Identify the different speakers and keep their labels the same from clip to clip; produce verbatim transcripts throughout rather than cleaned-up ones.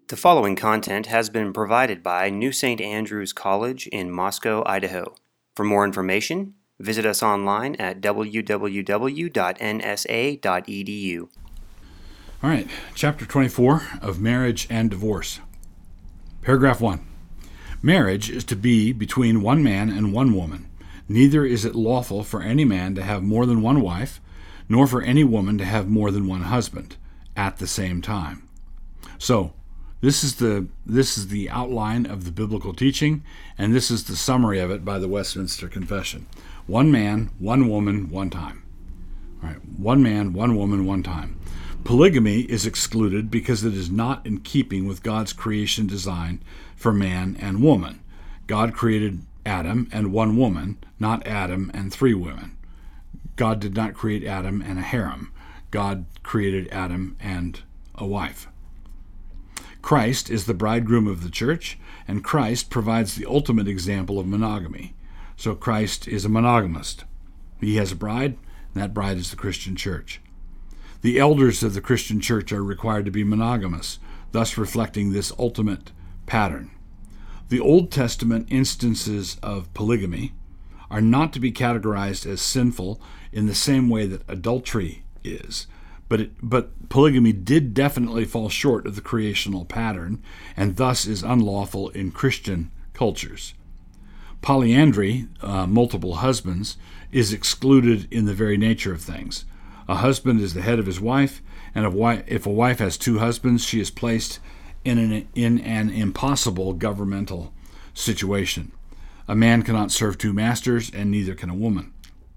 Speaker 1: The following content has been provided by New Saint Andrews College in Moscow, Idaho. For more information, visit us online at w w w dot n s a dot e d u.
Speaker 2: All right, chapter twenty-four of Marriage and Divorce. Paragraph one. Marriage is to be between one man and one woman. Neither is it lawful for any man to have more than one wife, nor for any woman to have more than one husband at the same time. So, This is the this is the outline of the biblical teaching, and this is the summary of it by the Westminster Confession. One man, one woman, one time. All right, one man, one woman, one time. Polygamy is excluded because it is not in keeping with God's creation design for man and woman. God created Adam and one woman, not Adam and three women. God did not create Adam and a harem. God created Adam and a wife. Christ is the bridegroom of the church, and Christ provides the ultimate example of monogamy. So Christ is a monogamist. He has a bride, and that bride is the Christian church. The elders of the Christian church are required to be monogamous, thus reflecting this ultimate pattern. The Old Testament instances of polygamy are not to be categorized as sinful in the same way that adultery is. But it, but polygamy did definitely fall short of the creational pattern, and thus is unlawful in Christian cultures. Polyandry, uh, multiple husbands, is excluded in the very nature of things. A husband is the head of his wife, and if, wife, if a wife has two husbands, she is placed in an, in an impossible governmental situation. A man cannot serve two masters, and neither can a woman.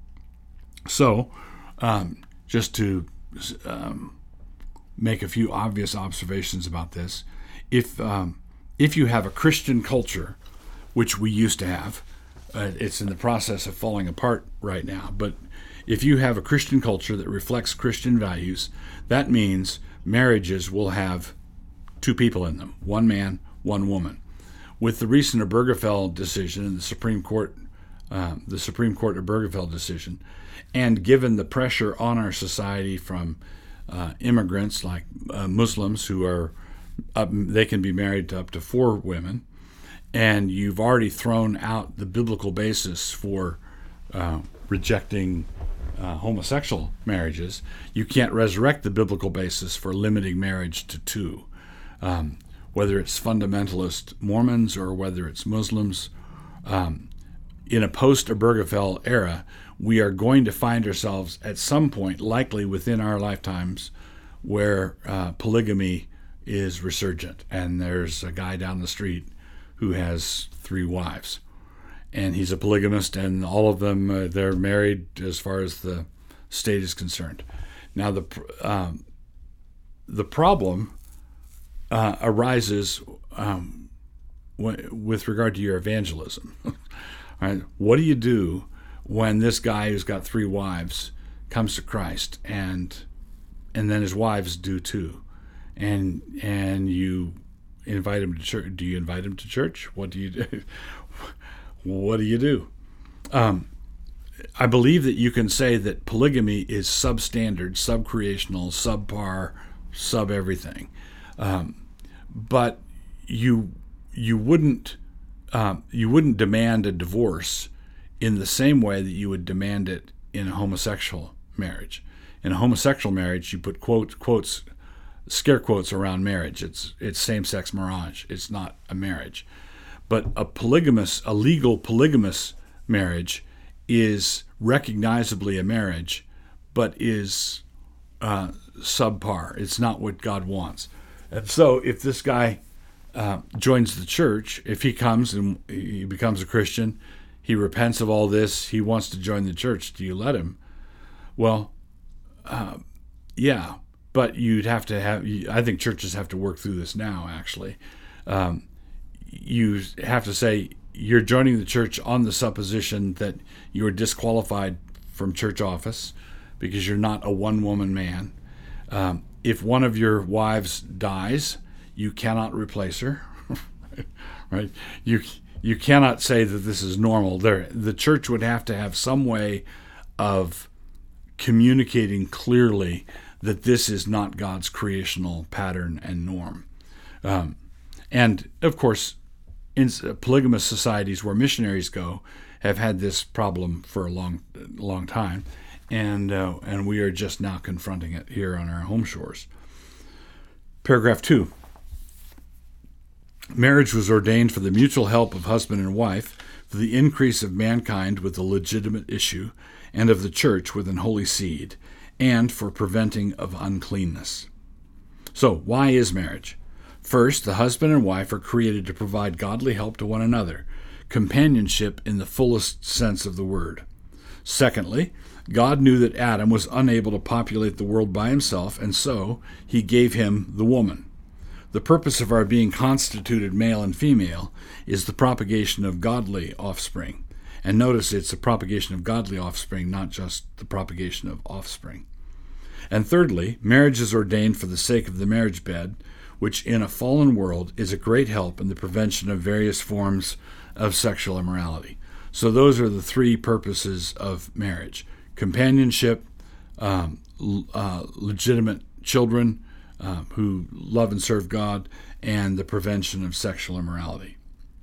Speaker 2: So, um, just to Um, make a few obvious observations about this. If um, if you have a Christian culture, which we used to have, uh, it's in the process of falling apart right now, but if you have a Christian culture that reflects Christian values, that means marriages will have two people in them, one man, one woman. With the recent Obergefell decision in the Supreme Court, uh, the Supreme Court Obergefell decision, and given the pressure on our society from uh, immigrants like uh, Muslims who are, up, they can be married to up to four women, and you've already thrown out the biblical basis for uh, rejecting uh, homosexual marriages, you can't resurrect the biblical basis for limiting marriage to two. Um, whether it's fundamentalist Mormons or whether it's Muslims, um, in a post-Obergefell era, we are going to find ourselves at some point, likely within our lifetimes, where uh, polygamy is resurgent. And there's a guy down the street who has three wives. And he's a polygamist, and all of them, uh, they're married as far as the state is concerned. Now, the, um, the problem uh, arises um, w- with regard to your evangelism. All right, what do you do when this guy who's got three wives comes to Christ, and and then his wives do too, and and you invite him to church? Do you invite him to church? What do you do? What do you do? Um, I believe that you can say that polygamy is substandard, subcreational, subpar, sub everything, um, but you you wouldn't um, you wouldn't demand a divorce in the same way that you would demand it in a homosexual marriage. In a homosexual marriage, you put quote, quotes, scare quotes around marriage. It's it's same-sex marriage. It's not a marriage. But a polygamous, a legal polygamous marriage is recognizably a marriage, but is uh, subpar. It's not what God wants. And so if this guy uh, joins the church, if he comes and he becomes a Christian, he repents of all this, he wants to join the church, do you let him? Well, uh, yeah, but you'd have to have, I think churches have to work through this now, actually. Um, you have to say, you're joining the church on the supposition that you're disqualified from church office because you're not a one-woman man. Um, if one of your wives dies, you cannot replace her, right? You You cannot say that this is normal. There, the church would have to have some way of communicating clearly that this is not God's creational pattern and norm. Um, and, of course, in polygamous societies where missionaries go have had this problem for a long, long time, and uh, and we are just now confronting it here on our home shores. Paragraph two. Marriage was ordained for the mutual help of husband and wife, for the increase of mankind with a legitimate issue, and of the church with an holy seed, and for preventing of uncleanness. So, why is marriage? First, the husband and wife are created to provide godly help to one another, companionship in the fullest sense of the word. Secondly, God knew that Adam was unable to populate the world by himself, and so he gave him the woman. The purpose of our being constituted male and female is the propagation of godly offspring. And notice it's the propagation of godly offspring, not just the propagation of offspring. And thirdly, marriage is ordained for the sake of the marriage bed, which in a fallen world is a great help in the prevention of various forms of sexual immorality. So those are the three purposes of marriage: companionship, um, uh, legitimate children uh, who love and serve God, and the prevention of sexual immorality.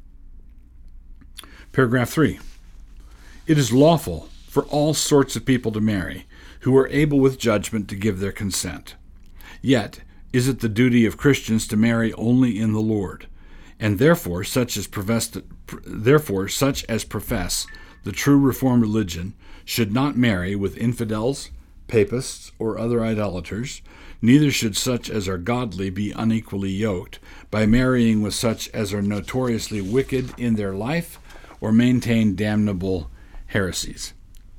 Speaker 2: Paragraph three. It is lawful for all sorts of people to marry who are able with judgment to give their consent. Yet is it the duty of Christians to marry only in the Lord, and therefore such as profess, therefore such as profess the true Reformed religion should not marry with infidels, papists, or other idolaters, neither should such as are godly be unequally yoked by marrying with such as are notoriously wicked in their life or maintain damnable heresies.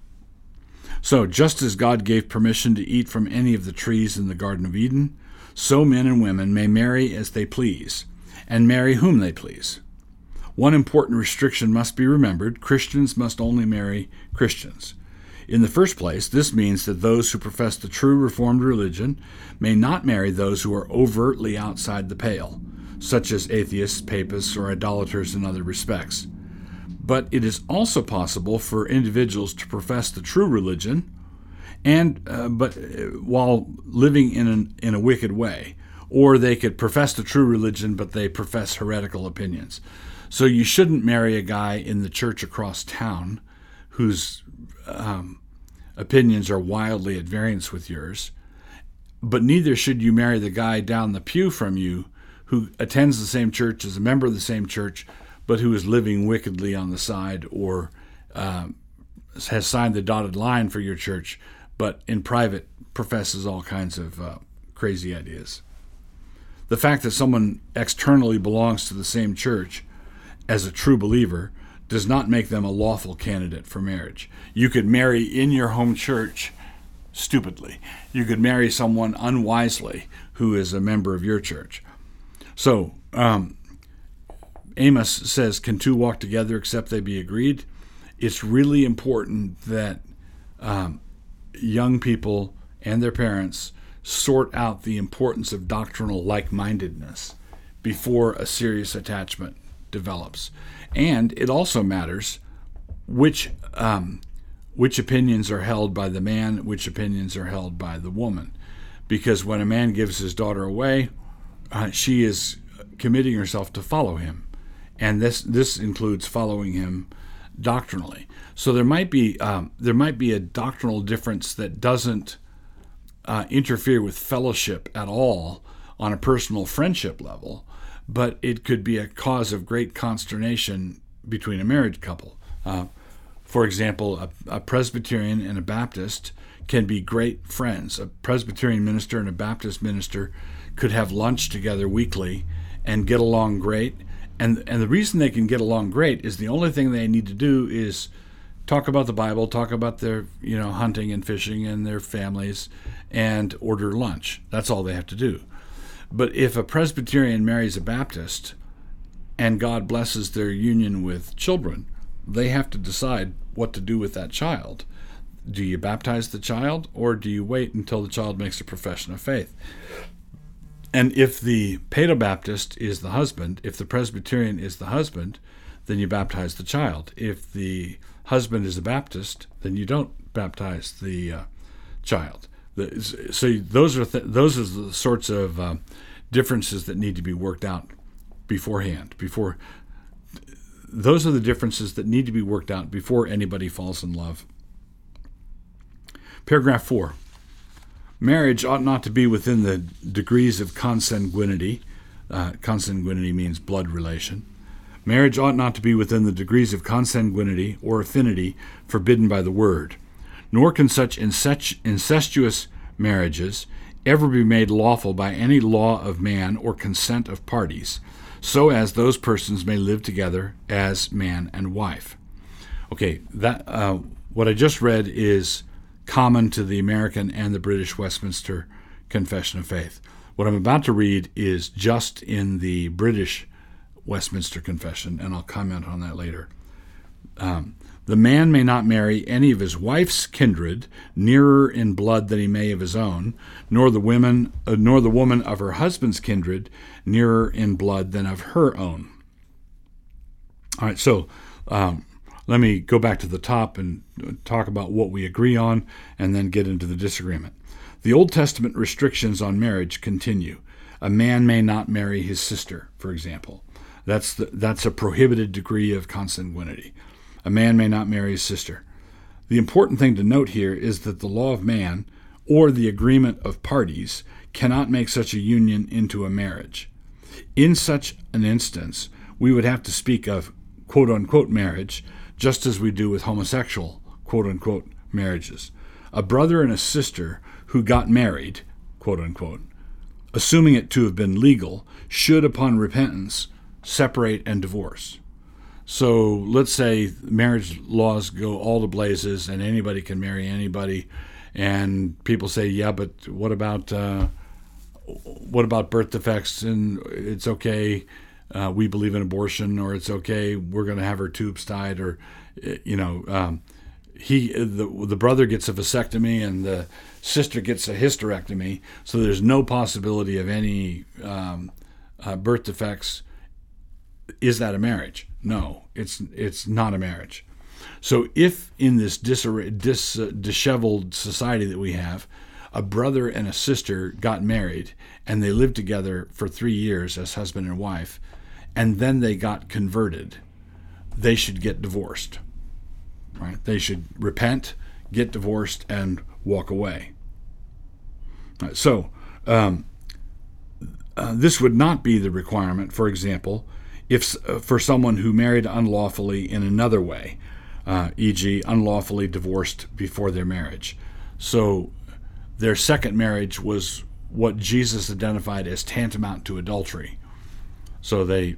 Speaker 2: So, just as God gave permission to eat from any of the trees in the Garden of Eden, so men and women may marry as they please, and marry whom they please. One important restriction must be remembered: Christians must only marry Christians. In the first place, this means that those who profess the true Reformed religion may not marry those who are overtly outside the pale, such as atheists, papists, or idolaters in other respects. But it is also possible for individuals to profess the true religion, and uh, but uh, while living in an, in a wicked way, or they could profess the true religion, but they profess heretical opinions. So you shouldn't marry a guy in the church across town whose um, opinions are wildly at variance with yours, but neither should you marry the guy down the pew from you who attends the same church, is a member of the same church, but who is living wickedly on the side, or um, has signed the dotted line for your church, but in private professes all kinds of uh, crazy ideas. The fact that someone externally belongs to the same church as a true believer does not make them a lawful candidate for marriage. You could marry in your home church stupidly. You could marry someone unwisely who is a member of your church. So, um, Amos says, can two walk together except they be agreed? It's really important that um, young people and their parents sort out the importance of doctrinal like-mindedness before a serious attachment develops. And it also matters which um, which opinions are held by the man, which opinions are held by the woman. Because when a man gives his daughter away, uh, she is committing herself to follow him. And this this includes following him doctrinally. So there might be um, there might be a doctrinal difference that doesn't uh, interfere with fellowship at all on a personal friendship level, but it could be a cause of great consternation between a married couple. Uh, for example, a, a Presbyterian and a Baptist can be great friends. A Presbyterian minister and a Baptist minister could have lunch together weekly and get along great. And and the reason they can get along great is the only thing they need to do is talk about the Bible, talk about their, you know, hunting and fishing and their families, and order lunch. That's all they have to do. But if a Presbyterian marries a Baptist and God blesses their union with children, they have to decide what to do with that child. Do you baptize the child, or do you wait until the child makes a profession of faith? And if the Paedo-Baptist is the husband, if the Presbyterian is the husband, then you baptize the child. If the husband is a Baptist, then you don't baptize the uh, child. The, so those are th- those are the sorts of uh, differences that need to be worked out beforehand. Before those are the differences that need to be worked out before anybody falls in love. Paragraph four. Marriage ought not to be within the degrees of consanguinity. Uh, consanguinity means blood relation. Marriage ought not to be within the degrees of consanguinity or affinity forbidden by the word, nor can such incestuous marriages ever be made lawful by any law of man or consent of parties, so as those persons may live together as man and wife. Okay, that uh, what I just read is common to the American and the British Westminster Confession of Faith. What I'm about to read is just in the British Westminster Confession, and I'll comment on that later. Um, the man may not marry any of his wife's kindred nearer in blood than he may of his own, nor the women, uh, nor the woman of her husband's kindred nearer in blood than of her own. All right, so um, let me go back to the top and talk about what we agree on, and then get into the disagreement. The Old Testament restrictions on marriage continue. A man may not marry his sister, for example. That's the, that's a prohibited degree of consanguinity. A man may not marry his sister. The important thing to note here is that the law of man, or the agreement of parties, cannot make such a union into a marriage. In such an instance, we would have to speak of quote-unquote marriage, just as we do with homosexual quote-unquote marriages. A brother and a sister who got married, quote-unquote, assuming it to have been legal, should, upon repentance, separate and divorce. So let's say marriage laws go all to blazes and anybody can marry anybody, and people say, yeah, but what about uh, what about birth defects? And it's okay, uh, we believe in abortion, or it's okay, we're going to have her tubes tied, or you know, um, he the the brother gets a vasectomy and the sister gets a hysterectomy, so there's no possibility of any um, uh, birth defects. Is that a marriage? No, it's it's not a marriage. So if in this disarray, dis, uh, disheveled society that we have, a brother and a sister got married and they lived together for three years as husband and wife, and then they got converted, they should get divorced. Right? They should repent, get divorced, and walk away. Right, so um, uh, this would not be the requirement, for example, if uh, for someone who married unlawfully in another way, uh, for example, unlawfully divorced before their marriage. So their second marriage was what Jesus identified as tantamount to adultery. So they,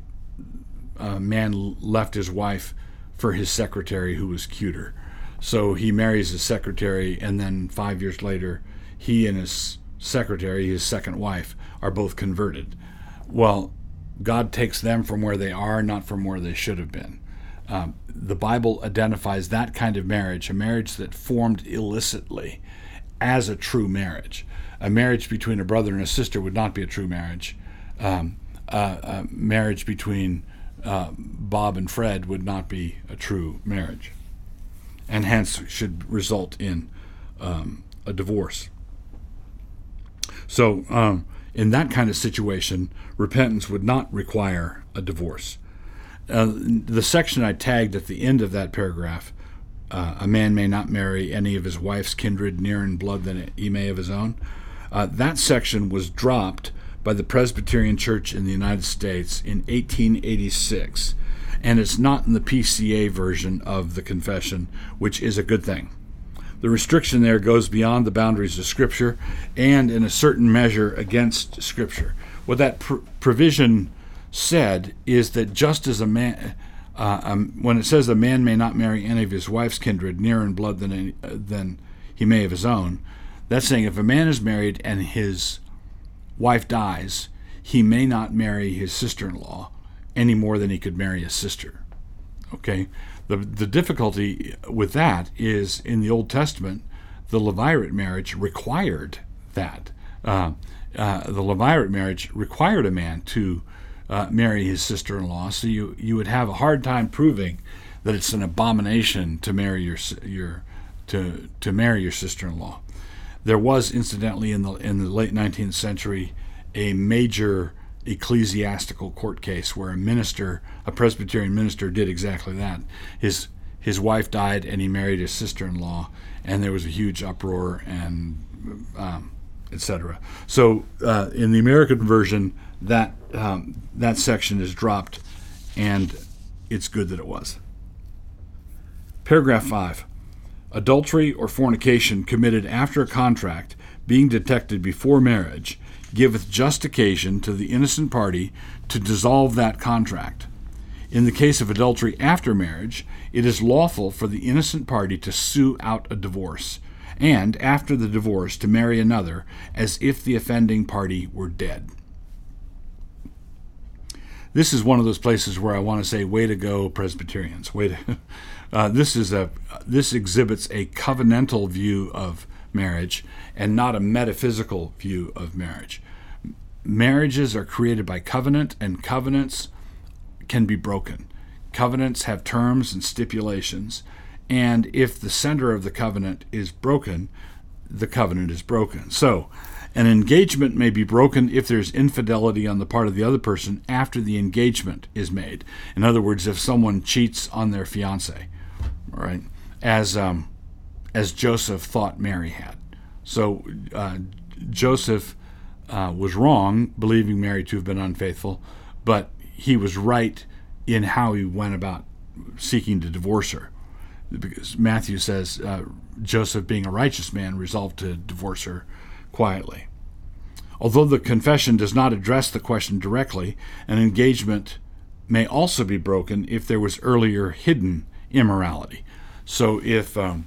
Speaker 2: a man left his wife for his secretary who was cuter. So he marries his secretary, and then five years later, he and his secretary, his second wife, are both converted. Well, God takes them from where they are, not from where they should have been. Um, the Bible identifies that kind of marriage, a marriage that formed illicitly, as a true marriage. A marriage between a brother and a sister would not be a true marriage. Um, uh, a marriage between uh, Bob and Fred would not be a true marriage, and hence should result in um, a divorce. So, um, in that kind of situation, repentance would not require a divorce. Uh, the section I tagged at the end of that paragraph, uh, a man may not marry any of his wife's kindred nearer in blood than he may of his own, uh, that section was dropped by the Presbyterian Church in the United States in eighteen eighty-six, and it's not in the P C A version of the confession, which is a good thing. The restriction there goes beyond the boundaries of Scripture and in a certain measure against Scripture. What that pr- provision said is that just as a man, uh, um, when it says a man may not marry any of his wife's kindred nearer in blood than, any, uh, than he may of his own, that's saying if a man is married and his wife dies, he may not marry his sister-in-law any more than he could marry his sister. Okay? The the difficulty with that is in the Old Testament, the Levirate marriage required that. Uh, uh, the Levirate marriage required a man to uh, marry his sister-in-law, so you, you would have a hard time proving that it's an abomination to marry your your to to marry your sister-in-law. There was, incidentally, in the in the late nineteenth century, a major ecclesiastical court case where a minister, a Presbyterian minister, did exactly that. His his wife died, and he married his sister-in-law, and there was a huge uproar, and um, et cetera. So uh, in the American version, that um, that section is dropped, and it's good that it was. Paragraph five. Adultery or fornication committed after a contract being detected before marriage giveth just occasion to the innocent party to dissolve that contract. In the case of adultery after marriage, it is lawful for the innocent party to sue out a divorce, and after the divorce to marry another as if the offending party were dead. This is one of those places where I want to say, way to go, Presbyterians. Way to, uh, this is a this exhibits a covenantal view of marriage and not a metaphysical view of marriage. Marriages are created by covenant, and covenants can be broken. Covenants have terms and stipulations, and if the center of the covenant is broken, the covenant is broken. So, an engagement may be broken if there's infidelity on the part of the other person after the engagement is made. In other words, if someone cheats on their fiancé, right, as um, as Joseph thought Mary had. So uh, Joseph uh, was wrong, believing Mary to have been unfaithful, but he was right in how he went about seeking to divorce her. Because Matthew says uh, Joseph, being a righteous man, resolved to divorce her quietly. Although the confession does not address the question directly, an engagement may also be broken if there was earlier hidden immorality. So if um,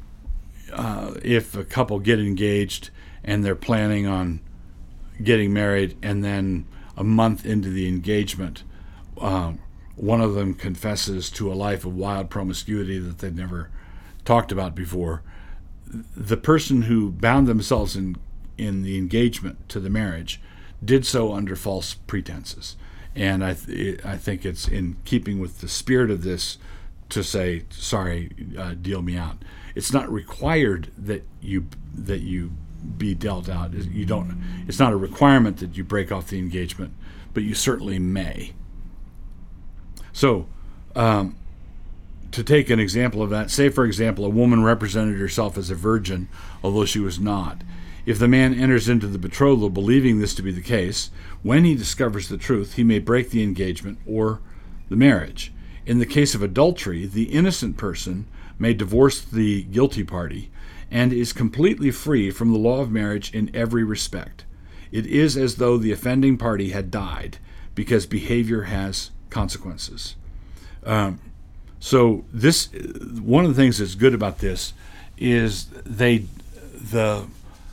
Speaker 2: uh, if a couple get engaged and they're planning on getting married, and then a month into the engagement, uh, one of them confesses to a life of wild promiscuity that they'd never talked about before, the person who bound themselves in in the engagement to the marriage did so under false pretenses. And I th- I think it's in keeping with the spirit of this to say, sorry, uh, deal me out. It's not required that you that you be dealt out. You don't. It's not a requirement that you break off the engagement, but you certainly may. So, um, to take an example of that, say, for example, a woman represented herself as a virgin, although she was not. If the man enters into the betrothal believing this to be the case, when he discovers the truth, he may break the engagement or the marriage. In the case of adultery, the innocent person may divorce the guilty party and is completely free from the law of marriage in every respect. It is as though the offending party had died, because behavior has consequences. Um, so this, one of the things that's good about this is they, the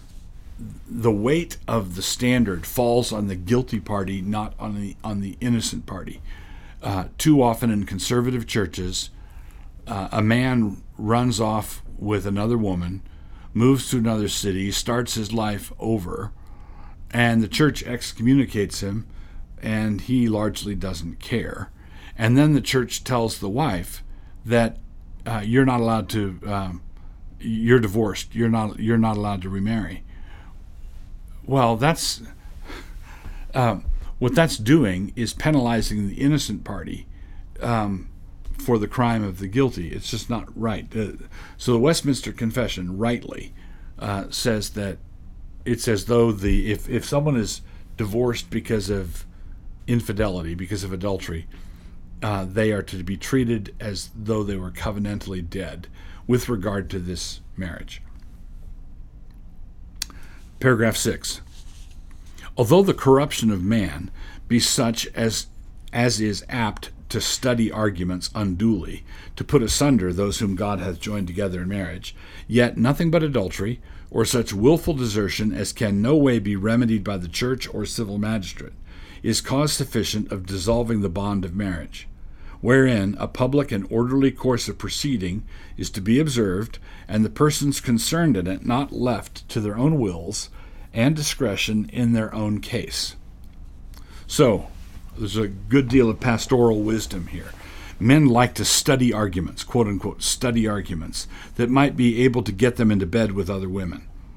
Speaker 2: the weight of the standard falls on the guilty party, not on the on the innocent party. Uh, too often in conservative churches, uh, a man runs off with another woman, moves to another city, starts his life over, and the church excommunicates him, and he largely doesn't care. And then the church tells the wife that uh, you're not allowed to, um, you're divorced. You're not you're not allowed to remarry. Well, that's um, what that's doing is penalizing the innocent party um, for the crime of the guilty. It's just not right. Uh, so the Westminster Confession rightly uh, says that it's as though the if, if someone is divorced because of infidelity, because of adultery, uh, they are to be treated as though they were covenantally dead with regard to this marriage. Paragraph six. Although the corruption of man be such as as is apt to study arguments unduly, to put asunder those whom God hath joined together in marriage, yet nothing but adultery, or such wilful desertion as can no way be remedied by the church or civil magistrate, is cause sufficient of dissolving the bond of marriage, wherein a public and orderly course of proceeding is to be observed, and the persons concerned in it not left to their own wills and discretion in their own case. So, there's a good deal of pastoral wisdom here. Men like to study arguments, quote unquote, study arguments, that might be able to get them into bed with other women.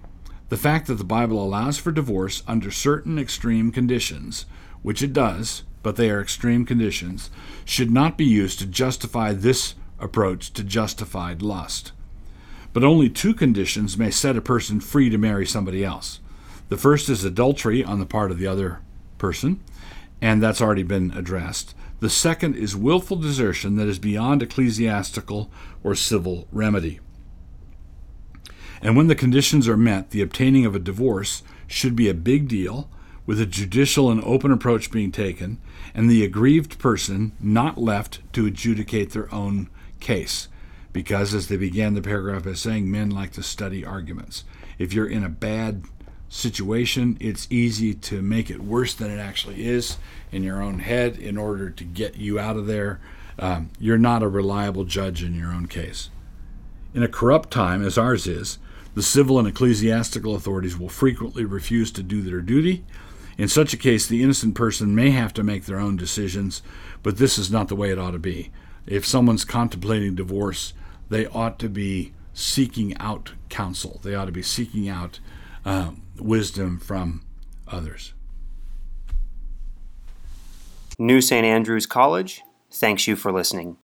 Speaker 2: The fact that the Bible allows for divorce under certain extreme conditions, which it does, but they are extreme conditions, should not be used to justify this approach to justified lust. But only two conditions may set a person free to marry somebody else. The first is adultery on the part of the other person, and that's already been addressed. The second is willful desertion that is beyond ecclesiastical or civil remedy. And when the conditions are met, the obtaining of a divorce should be a big deal, with a judicial and open approach being taken, and the aggrieved person not left to adjudicate their own case. Because, as they began the paragraph by saying, men like to study arguments. If you're in a bad situation, it's easy to make it worse than it actually is in your own head in order to get you out of there. Um, you're not a reliable judge in your own case. In a corrupt time, as ours is, the civil and ecclesiastical authorities will frequently refuse to do their duty. In such a case, the innocent person may have to make their own decisions, but this is not the way it ought to be. If someone's contemplating divorce, they ought to be seeking out counsel. They ought to be seeking out um, wisdom from others.
Speaker 1: New Saint Andrews College thanks you for listening.